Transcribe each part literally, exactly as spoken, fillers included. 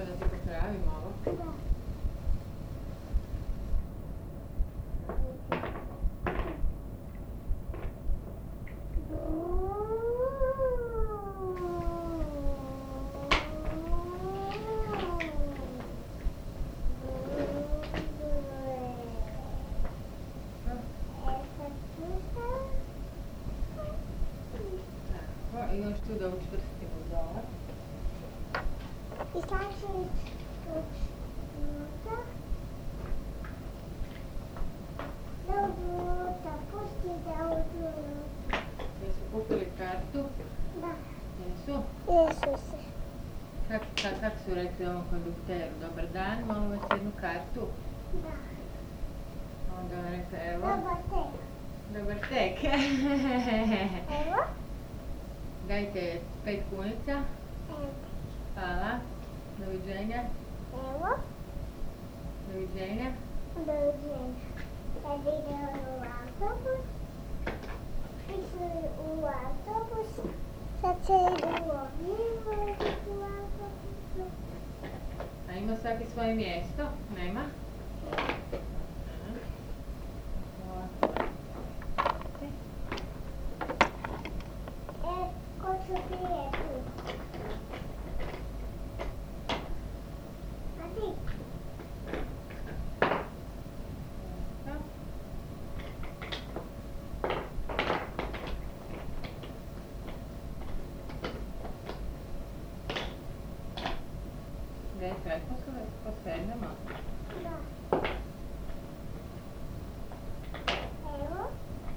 da ti popravim ovo? Da. I još tu da učvrstimo dole. I sad ću ići unutra. Da uđu unutra, pusti da uđu unutra. Jesu kupili kartu? Da. Jesu? Jesu se. Kak, kak, kak su rekli ovom kondukteru? Dobar dan, molim vas jednu kartu. Da. Onda on rekao, evo. Dobar tek. Dobar tek. Evo. Dajte pet kunica. Evo. Hvala. Doviđenja. Evo. Doviđenja. Doviđenja. Sad idemo u autobus. Išli u autobus. Sad se idu u ovdje u autobusu. A ima svaki svoje mjesto? Nema? E, ko će prije tu? A ti? Gdje je sve posednemo? Da. Evo.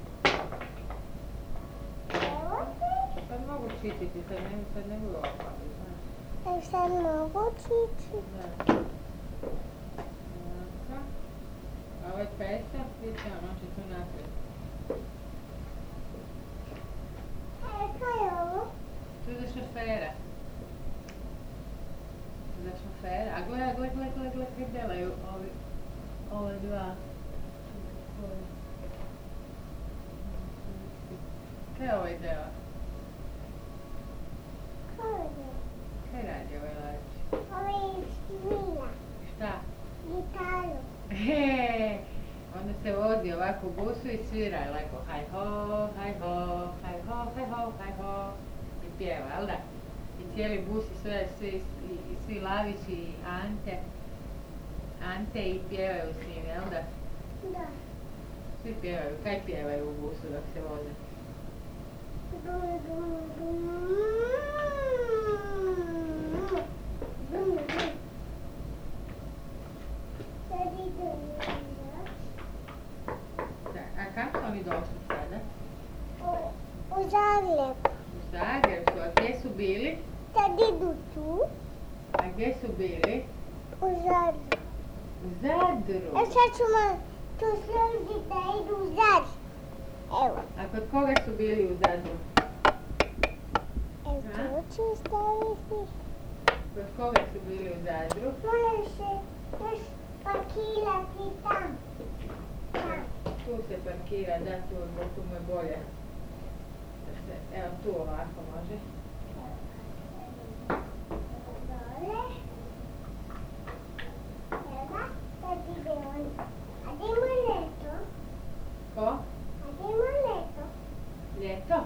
Evo ti. Sad mogu čititi, sad ne, sad ne budu opali, znaš. E, sad mogu čititi. Da. Ovako. A ovo je pesa, vidite, on će tu naprijed. E, kaj je ovo? Tu je za šofera. Za šofera. A gledaj, gledaj, gledaj, gledaj, gledaj, kako delaju ovi, ove dva. Kaj je ovaj dela? Kaj je ovo? Kaj radi ovaj lač? Ovo je svila. Šta? Gitaru. He, onda se vozi ovako u busu i svira i lako haj ho, haj ho, haj ho, haj ho, haj ho i pjeva, jel da? I cijeli bus i sve, svi, i, i svi Lavići i Ante, Ante i pjevaju s njim, jel da? Da. Svi pjevaju, kaj pjevaju u busu dok se voze? Bum, bum, bum. Bum, bum. Sad idu još. Da, a kako su oni došli sada? U, u Zagreb. U Zagreb su, a gdje su bili? Sad idu tu. A gdje su bili? U Zadru. U Zadru. E sad ćemo tu služiti da idu u Zadru. Evo. A kod koga su bili u Zadru? Evo tu ću staviti. Kod koga su bili u Zadru? Moraš se još parkirati tam. Tam. Tu se parkira, da, tu, tu mu je bolje. Da se, evo tu ovako može. Dole. Evo. Sad ide on. A gdje mu je leto? Ko? A gdje mu je leto? Ljeto?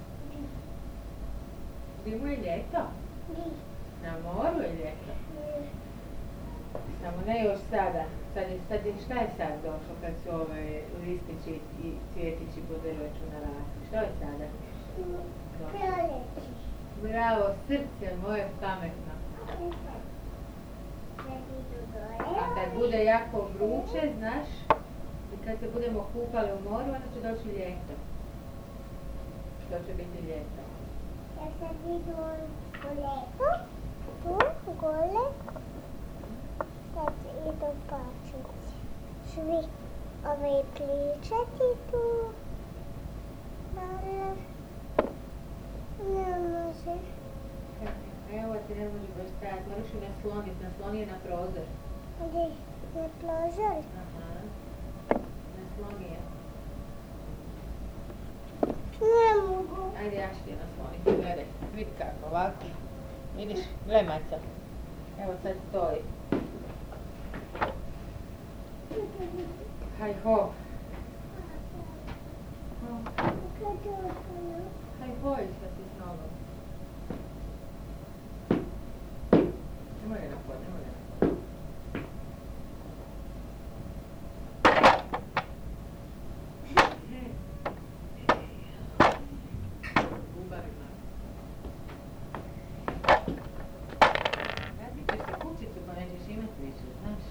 Gdje mu je ljeto? Gdje? Na moru je ljeto. Samo ne još sada. Sad je, sad je, šta je sad došlo kad su ove listići i cvjetići po drveću narasli? Što je sada? Proljeći. Bravo, srce moje pametno. Sad idu dole. A kad bude jako vruće, znaš, i kad se budemo kupali u moru, onda će doći ljeto. Što će biti ljeto? Ja sad idu u leto. Tu, gole. Sad idu pačići. Svi ove pličati tu. Dole. Ne može. Evo ti ne može baš stajati, moraš ju nasloniti, nasloni je na prozor. Gdje? Na prozor? Aha, nasloni je. Ne mogu. Ajde ja ću ti je nasloniti, gledaj, vidi kako, ovako. Vidiš, gledaj Maca. Evo sad stoji. Haj ho. Haj ho išla si s nogom. Nemoj je napod, nemoj je napod. Ubarima. Radit ćeš se kućicu pa nećeš imat više, znaš?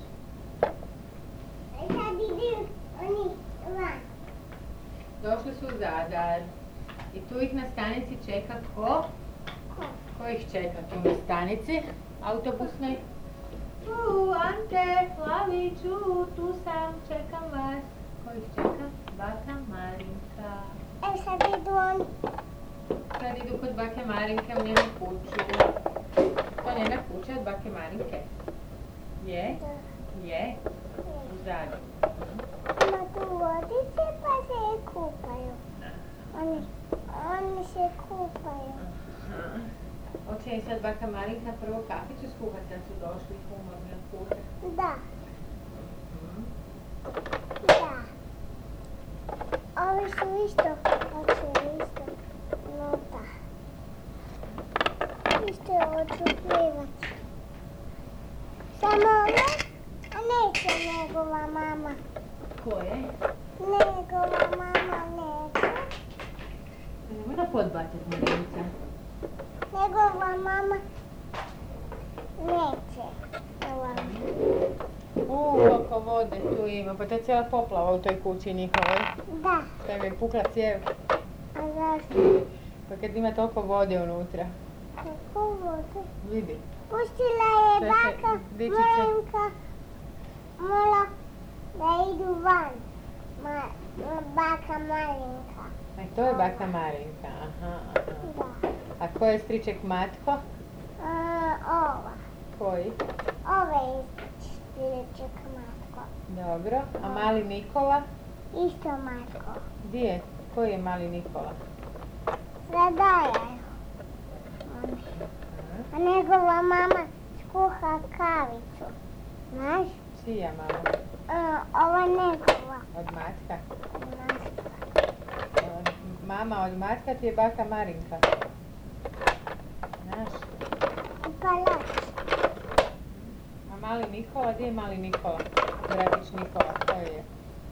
Sad idu oni van. Došli su u Zadar i tu ih na stanici čeka ko? Ko? Ko ih čeka tu na stanici autobusnoj? U, Ante, Laviću, tu sam, čekam vas. Ko ih čeka? Baka Marinka. E sad idu oni. Sad idu kod bake Marinke u njenu kuću. To njena kuća od bake Marinke? Je? Je? U Zadru. Ima tu vodice pa se kupaju. Oni, oni se kupaju. Aha. Hoće i sad baka Marinka prvo kafiću skuhati kad su došli umorni od puta. Da, Mhm. da. Ovi su isto, hoće isto. Nota. Isto hoću plivati. Samo ove, a neće njegova mama. Ko je? Njegova mama neće. Nemoj da podbacat Marinka. Njegova mama neće. Ova. Uuu, koliko vode tu ima, pa to je cijela poplava u toj kući njihovoj. Da, Kaj mi je pukla cijev, a zašto? pa kad ima toliko vode unutra. Kako vode? Vidi. Pustila je Sve se baka dići će. Marinka mola da idu van. Ma, baka Marinka. A to je baka Marinka, aha, aha. Da. A ko je striček Matko? A, ova. Koji? Ove je striček Matko. Dobro. A mali Nikola? Isto Matko. Gdje je? Koji je mali Nikola? Predajaju. A njegova mama skuha kavicu. Znaš? Čija mama? A, ova njegova. Od Matka? Matka. Od- Mama od Matka ti je baka Marinka. Znaš? Palač. A mali Nikola, gdje je mali Nikola? Bratić Nikola, koji je?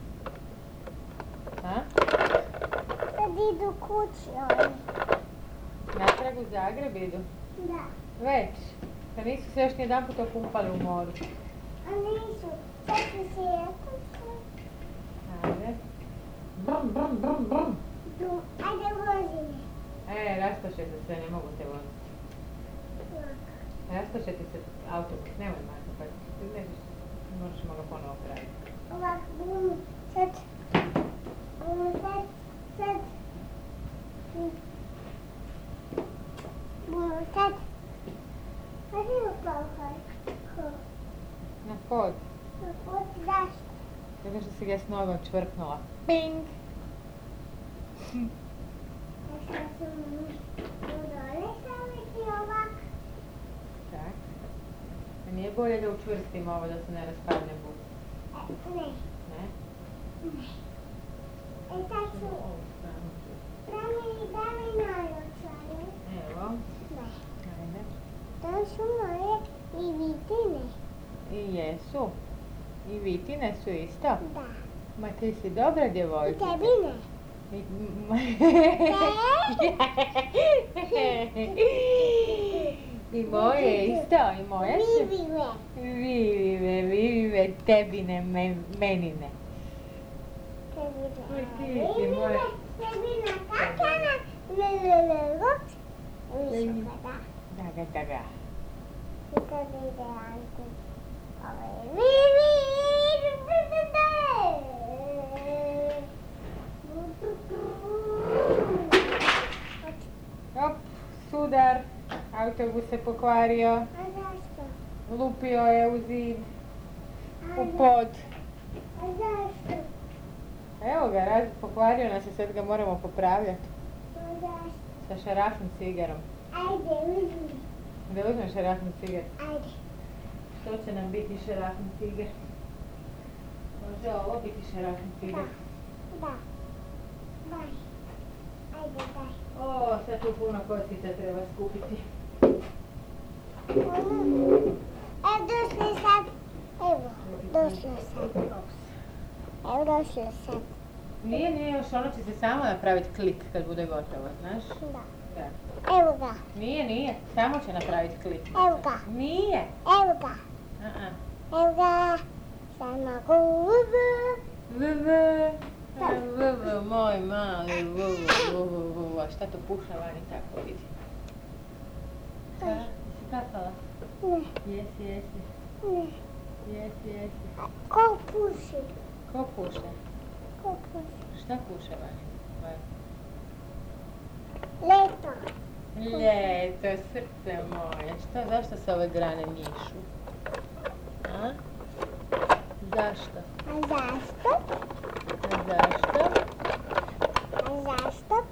A? Sad idu kući oni. Natrag u Zagreb idu? Da. Već. Pa nisu se još nijedan put okupali u moru. A nisu. Sad su se jakuće. Ajde. Brum, brum, brum, brum. Ajde vozi me. E, rasplašete se, ne mogu te voziti. Rasplašete se autobus, nemoj Marko, pa ti ne viš, možemo ga ponovo praviti. Ovak, bum, sad. Bum, sad, sad. Bum, sad. A gdje je upao ko? Na pod, Na pod, zašto? zato što si ga s nogom čvrknula. Ping! A što sam mu dole staviti ovak? Tak. A nije bolje da učvrstimo ovo da se ne raspadne bus? E, ne, Ne? ne. E, sad ću, Ovu stranu ću. da mi, da mi najočare. Evo, Ne. ajde. To su moje i vitine. I jesu. I vitine su isto? Da. Ma ti si dobra I djevojčica. tebi ne. I, I moje isto, i moje su. Vivive. Vivive, vivive, tebine, me, menine. Tebi ne. Oj, ti si moja. Tebi ne kakana. Lelele, ups. Visoka, da. Daga, daga. I tebi ide Ante. Ovo je Vivi. Op, sudar. Autobus se pokvario. A zašto? Lupio je u zid, A u za- pod. A zašto? Evo ga, raz, pokvario nas i sad ga moramo popravljati. A zašto? Sa šarafnim cigarom. Ajde, uzmi. Da uzmeš šarafni cigar? Ajde. Što će nam biti šerafni tigar? Može ovo biti šerafni tigar? Da. Daj. Ajde, daj. O, sad tu puno kockica treba skupiti. Evo, došli sad. Evo, došli sad. Evo, došli sad. Nije, nije još, ono će se samo napraviti klik kad bude gotovo, znaš? Da. Da. Evo ga. Nije, nije, samo će napraviti klik. Evo ga. Nije. Evo ga. A-a. Evo ga. Samo gubu. Vuvu. Vuvu, moj mali vuvu, vuvu, vuvu. A šta to puša vani tako vidi? Ha? Jesi kapala? Ne, Jesi, jesi. ne. Jesi, jesi. Ko puši? Ko puša? Ko puši? Šta puša vani? Vani. Leto. Ljeto, srce moje. Šta, zašto se ove grane njišu? A? Zašto? A zašto? A zašto? A zašto?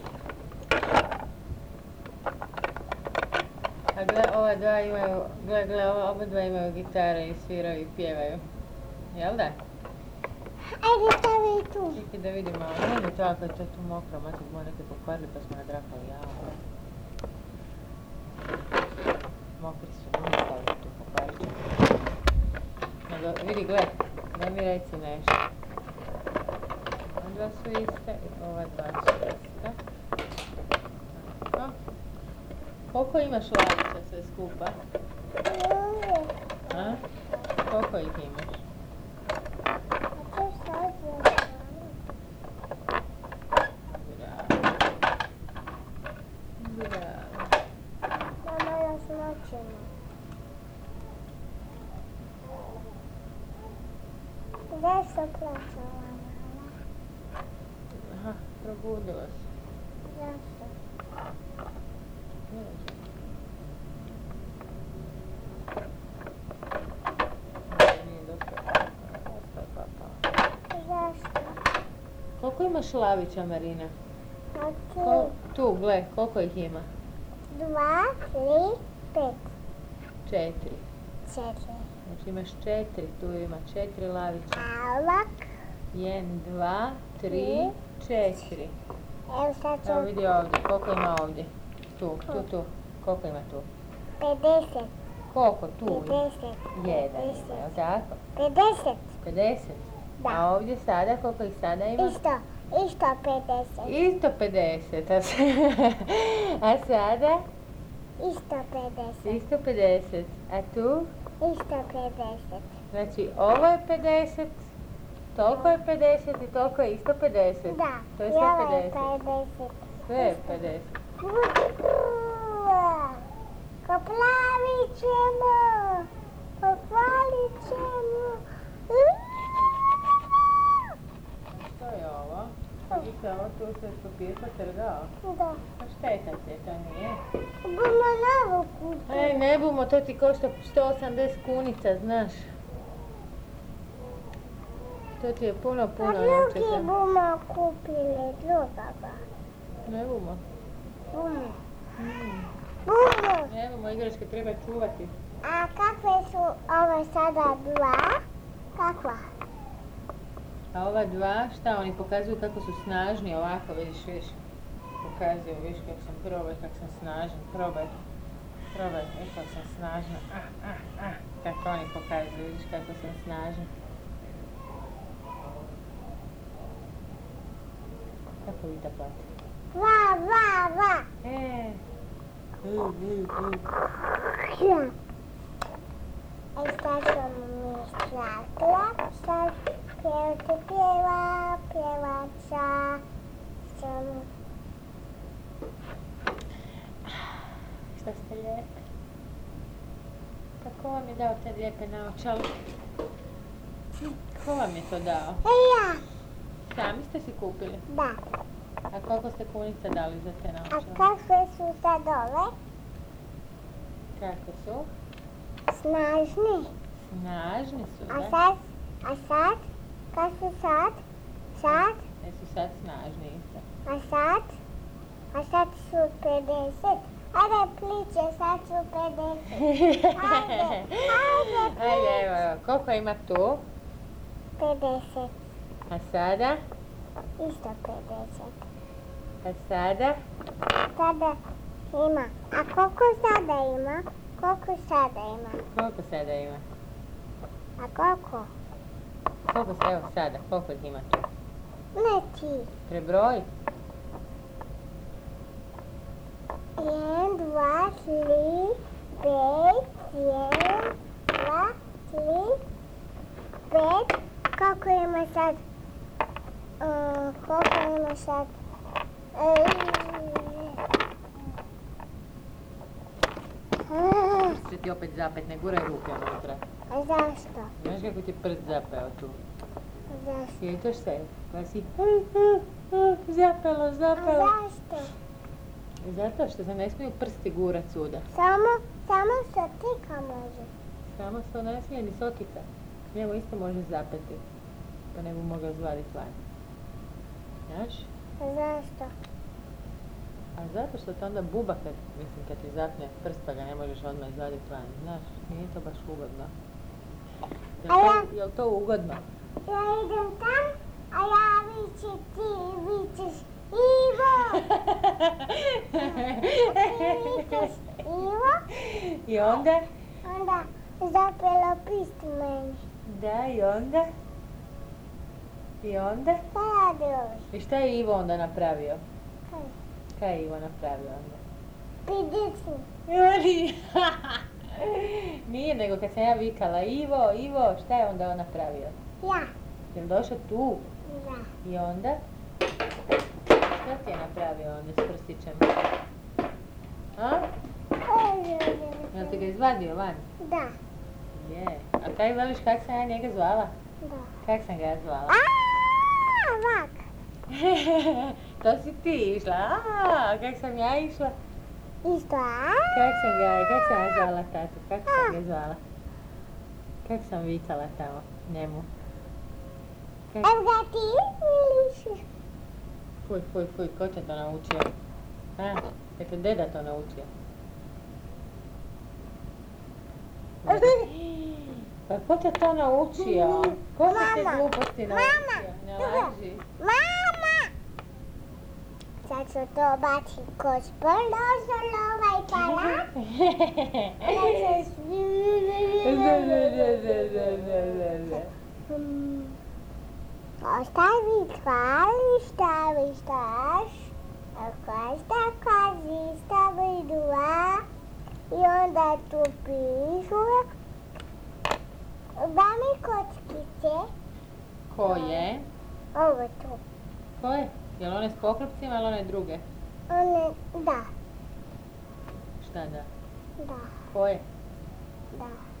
A gle, ova dva imaju, gle, gle, ova oba dva imaju gitare i sviraju i pjevaju. Jel da? Ajde, stavi tu. Čekaj da vidimo, ali nije mi to ako je to tu mokro, mati bomo neke pokvarili pa smo nadrapali jao. Mokri su, nije stavili tu pokvarit ćemo. Nego, vidi, gle, daj mi reci nešto. Ova dva su iste i ova dva su iste. Tako. Koliko imaš lavica sve skupa? A? Koliko ih imaš? A to sad je. Bravo. Bravo. Mama, još noćemo. Zašto plaćala mama? Aha, probudila se. Zašto? Ne znam. Nije dosta. Dosta papa. Zašto? Koliko imaš lavića, Marina? A Ko, tu? tu, gle, koliko ih ima? Dva, tri, pet. Četiri. Četiri. Znači imaš četiri, tu ima četiri lavića. A ovak? Jedan, dva, tri, četiri. Evo sad Evo ću vidi ovdje, koliko ima ovdje? Tu, tu, tu. Koliko ima tu? pedeset. Koliko tu? Pedeset. Jedan ima, jel tako? Pedeset. pedeset. Da. A ovdje sada, koliko ih sada ima? Isto. Isto pedeset. Isto pedeset. A, s- a sada? Isto pedeset. Isto pedeset. A tu? Isto pedeset. Znači ovo je pedeset, toliko je pedeset i toliko je isto pedeset. Da. To je I sve ovo je pedeset. pedeset. Sve je pedeset. Poplavit ćemo. Poplavit ćemo. Što je ovo? Vidi se ovo tu se papir potrgao. Da. Pa šteta ti je, to nije. Bomo novu kupiti. Ej, ne bumo, to ti košta sto osamdeset kunica, znaš. To ti je puno, Pa puno drugi novčića. bomo kupili drugoga. Ne bumo. Bomo. Mm. Bomo. Ne bumo, igračke treba čuvati. A kakve su ove sada dva? Kakva? A ova dva, šta oni pokazuju kako su snažni, ovako vidiš, vidiš. Pokazuju, vidiš kako sam, probaj kako sam snažan, probaj. Probaj, vidiš kako sam snažna. Ah, ah, ah. Kako oni pokazuju, vidiš kako sam snažan. Kako Vita plati? Va, va, va. E. U, u, u. Ja. E sad sam mi shvatila, sad pjevati pjeva, pjevača, sam... Šta ste lijepe? Pa ko vam je dao te lijepe naočale? Ko vam je to dao? E ja, Sami ste si kupili? da. A koliko ste kunica dali za te A naočale? kakve su sad ove? Kako su? Snažni. Snažni su, A da? sad, a sad, kad su sad, sad, Jesu sad snažni isto. a sad, a sad su pedeset. Ajde, pliče, sad ću pedeset. Ajde, ajde, Ajde, evo, evo, koliko ima tu? pedeset. A sada? Isto pedeset. A sada? Sada ima. A koliko sada ima? Koliko sada ima? Koliko sada ima? A koliko? Koliko se, evo sada, koliko ih ima tu? Ne ti. Prebroj. Jedan, dva, tri, pet, jedan, dva, tri, pet. Koliko ima sad? Uh, koliko ima sad? Prst će ti opet zapet, ne guraj ruke unutra. A zašto? Znaš kako ti prst zapeo tu? Zašto? Sjetaš se? Pa si zapelo, A zapelo. zašto? Zato što se ne smiju prsti gurat suda. Samo, samo sotika može. Samo se ne smije ni sotika. Njemu isto može zapeti. Pa ne bi mogao zvadit van. Znaš? A zašto? A zato što te onda buba kad, mislim, kad ti zapne prst pa ga ne možeš odmah izvadit van. Znaš, nije to baš ugodno. Jel A ja- to, jel to ugodno? Ja idem tam, a ja viče ti, vičeš Ivo. Ti vičeš Ivo, I onda? onda zapelo pisti meni. Da, i onda? I onda? Šta radi ovi? I šta je Ivo onda napravio? Kaj? Kaj je Ivo napravio onda? Pidicu. Joli! Nije, nego kad sam ja vikala Ivo, Ivo, šta je onda on napravio? Ja. Jel došao tu? Da. I onda? Šta ti je napravio onda s prstićem? A? Jel ti ga izvadio van? Da. Je. A kaj veliš kak sam ja njega zvala? Da. Kak sam ga ja zvala? A, ovak. To si ti išla. A, kak sam ja išla? Isto, a? Kak sam ga, kak sam ja zvala tatu? Kak sam ga zvala? Kak sam vikala tamo njemu? Kak... Evo ga ti viliš. Fuj, fuj, fuj, ko te to naučio? A, je te deda to naučio? Pa ko te to naučio? Ko te te Mama, gluposti mama, naučio? Ne laži. Mama! Sad ću to baci kroz prlo ovaj palat. Da se Hmm. Ostavi tvali, stavi staš. Ako kazi, stavi dva. I onda tu pišu. Da mi kockice. Koje? Ovo tu. Koje? Jel one s poklopcima ili one druge? One, da, Šta da? da, Koje? da.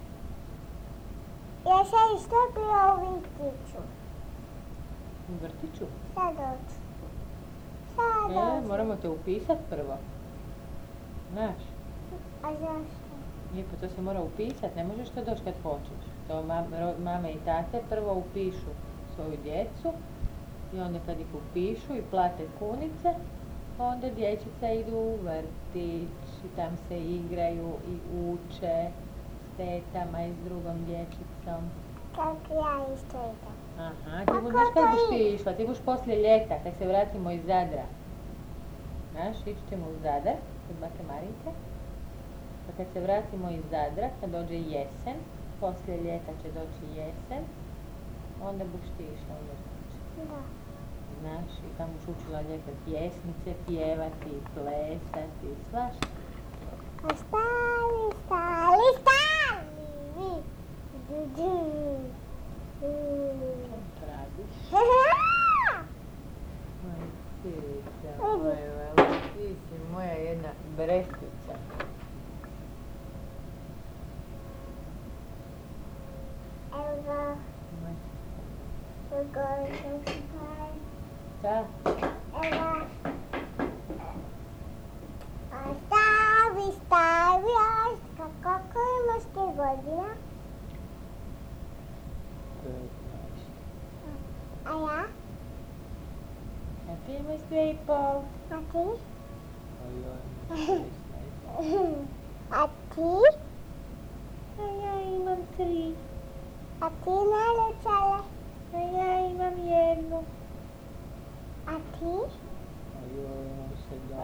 Ja sad isto bio u vrtiću. U vrtiću? Sad doću. Sad E, doću. moramo te upisat prvo. Znaš? A zašto? Nije, pa to se mora upisat, ne možeš to doći kad hoćeš. To mam- ro- mame i tate prvo upišu svoju djecu i onda kad ih upišu i plate kunice, onda dječica idu u vrtić i tam se igraju i uče s tetama i s drugom dječicom. Kako ja isto idem. Aha, ti A buš, ko znaš to kad buš ti ide? išla? Ti buš poslije ljeta, kad se vratimo iz Zadra. Znaš, ići ćemo u Zadar, kod bake Marinke. Pa kad se vratimo iz Zadra, kad dođe jesen, poslije ljeta će doći jesen, onda buš ti išla u vrtić. Da. Znaš, i tamo buš učila lijepe pjesmice, pjevati, plesati, svašta. A stali, stali, stali. Du, du. Du. Što radiš? Ha, ha. Moj sirica, moj velo, ti si moja jedna brestica. Evo, Moj, gore sam spaj. šta? Evo. A stavi, stavi, Aška, kako imaš ti godina? petnaest. A ja? A ti imaš dvije i pol. A ti? A ja imam šesnaest. A ti? A ja imam tri. A ti naručale? A ja imam jednu. A ti? A ja imam sedam.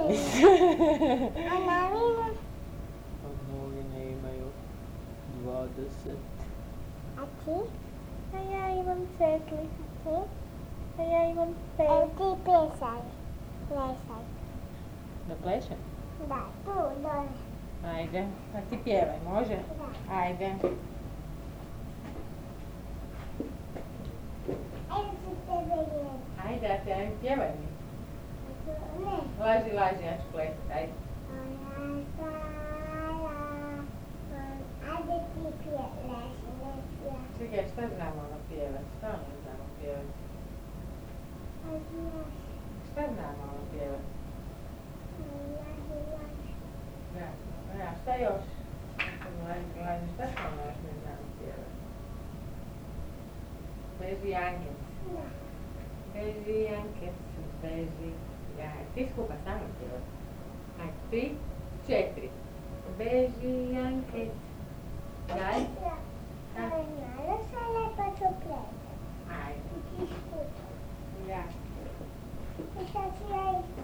A novine? A novine imaju dvadeset. A ti? A ja imam četiri. A ti? A ja imam Evo pet. ti plesaj. Plesaj. Da plešem? Da, tu, dole. Ajde. A ti pjevaj, može? Da. Ajde. Evo ću tebe jedno. Ajde, a ti ajde pjevaj mi. Ne. Laži, laži, ja ću plesati, ajde. Ona stara. Ajde ti pjevaš, ne pjevaš. Čekaj, šta znamo ono pjevat? Šta ono znamo pjevat? A znaš, Šta znamo ono pjevat? laži, laži. Ja, ja, šta još? Laži, laži, šta smo ono još ne znamo pjevat? Beži Jankec. Da. Beži Jankec, beži Jankec. Ti skupa sa mnom pjevat. Ajde, tri, četiri. Beži Jankec. Daj. Ja. Ali naručale pa ću plesati. Ajde. I ti skupa. Ja. I sad ću ja isto.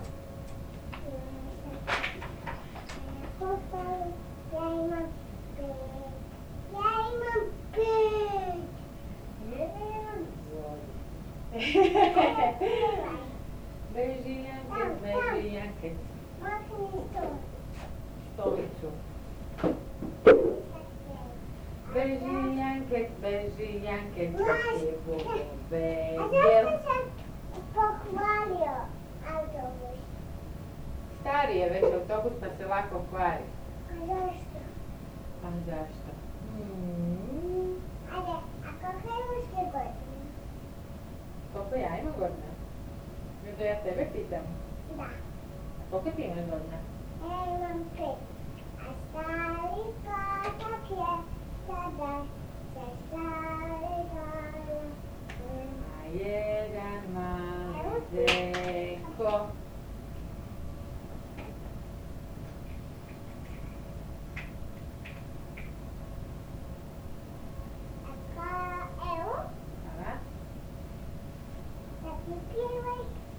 Popalu, ja imam pet. Ja imam pet. Jedan. Pjevaj. Beži Jankec, beži Jankec. Makni to. Stolicu. Beži Jankec, beži Jankec, kak je Bogo A bedel. zašto sam pohvalio autobus? Stari je već autobus pa se lako kvari. A zašto? Pa zašto? Mm. Ajde, a kako imaš te godine? Koliko ja imam godina? Da ja tebe pitam. Da. A koliko ti imaš godina? Ja imam pet. A stari katak je sada se stari dana. A jedan mali zeko. A ka, evo, Hvala. da ti pjevaj.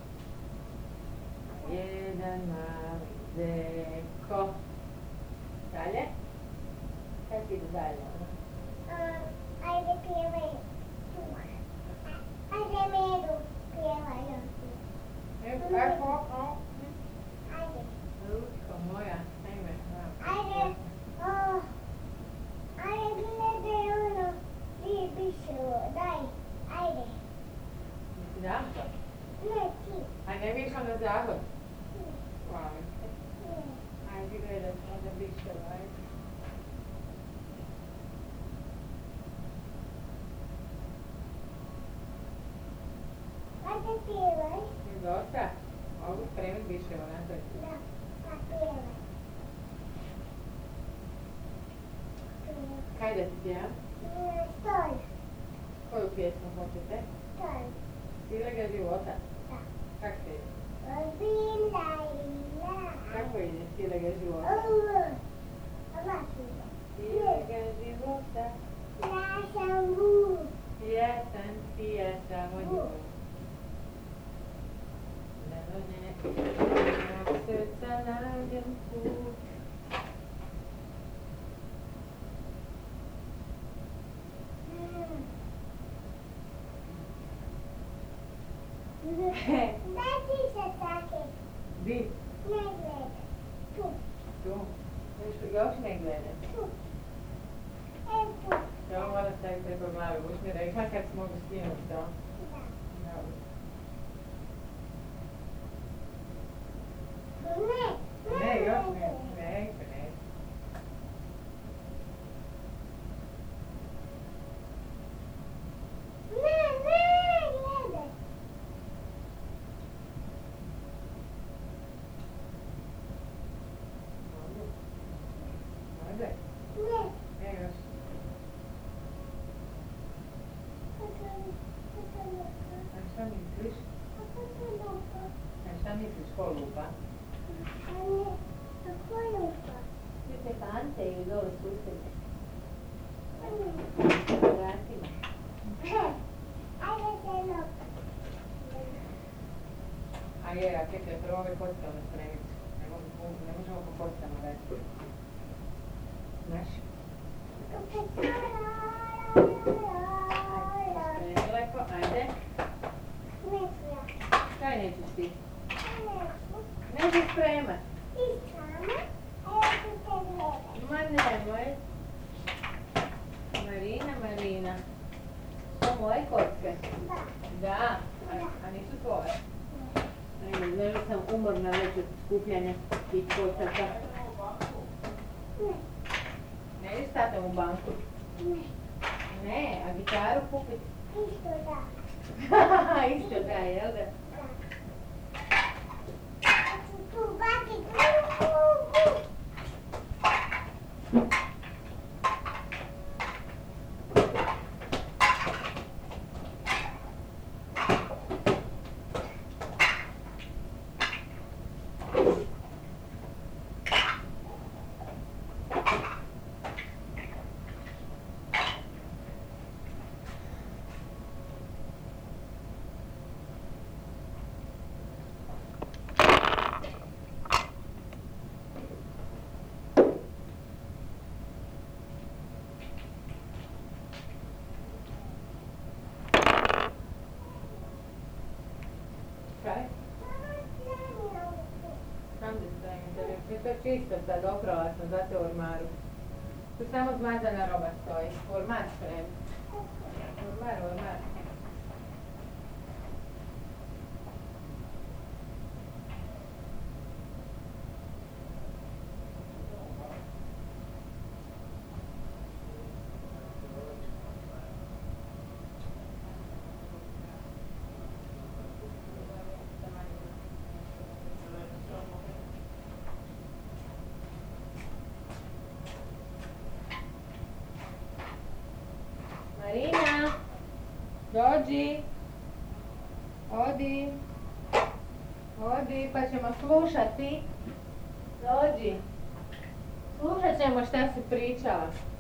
Jedan mali zeko. Dalje? Kako ide dalje? ono? Um, ajde pjevaj tu. Ajde Medu, pjevaj on tu. Evo, kako? O, Ajde. ručko moja. Ajme, Ajde. Oh. Ajde gledaj ono. Ti biševo, daj. Ajde. Ti dam to? Ne ti. A ne vidiš onda zahod? Ne, Hvala. ne. Ajde gledaj, onda biće ovaj. Ajde pjevaj. Je dosta? Mogu spremiti više onako. Da, pa pjevaj. Pjevaj. Kaj da ti pjevam? E, Stoj, Koju pjesmu hoćete? stoj. Silega života? Da. Kak se ide? Bila ila. Kako ide Silega života? Ovo. Ovako ide. Silega života, Ja sam vuk. ja sam ti, ja samo ljub. Da do njenog srca nađem put. Daj ti se take. Di? Ne gledaj. Tu, Tu? Još, još ne gledam. tu. E tu. Ja ovo moram staviti preko glave, buš mi rekla kad se mogu skinuti to. Da. Dobro. Ne, Ne, još ne, ne, ne. Ne, ne, gledaj. Može? Može? Ne. Ne, još. A šta misliš? A šta misliš ko lupa? A ne, a ko je sante ili dole susjedne? Vratima. Ajde se lop. A je, a čekaj, prvo ove kocke ono spremiti. Ne, mogu, ne možemo po kockama raditi. Znaš? Spremi lepo, ajde. Neću ja. Kaj nećeš ti? Neću. Nećeš spremat. Ti sama, a ja ću te gledat. Ma nemoj. Marina, Marina. To moje kocke? Da. Da, a, a nisu tvoje? Ajde, znaš sam umorna već od skupljanja tih kocaka. Ne. Ne ideš tatom u banku? Ne. Ne, a gitaru kupit? Isto da. Isto da, jel da? Ja ću tu bacit. U, u, u. Kaj? Sam da stavim telefon. Je to čisto sad, oprala sam, zato u ormaru. Tu samo zmazana roba stoji. U ormar spremi. U ormar, u ormar. Marina, dođi, odi, odi pa ćemo slušati, dođi, slušat ćemo šta si pričala.